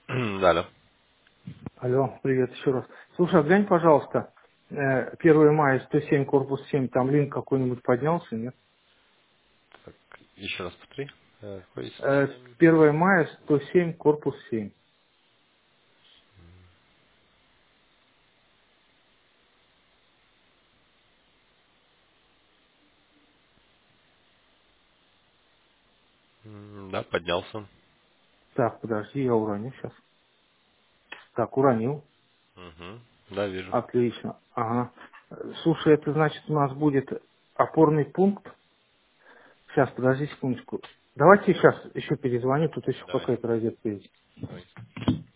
Да, алло. Алло, привет еще раз. Слушай, а глянь, пожалуйста, 1 мая 107, корпус 7, там линк какой-нибудь поднялся, нет? Так, еще раз повтори. Какой 107? 1 мая 107, корпус 7. Да, поднялся. Так, подожди, я уроню сейчас. Так, уронил. Угу. Да, вижу. Отлично. Ага. Слушай, это значит у нас будет опорный пункт. Сейчас, подожди секундочку. Давайте сейчас еще перезвоню, тут еще Давай. какая-то розетка есть. Давай.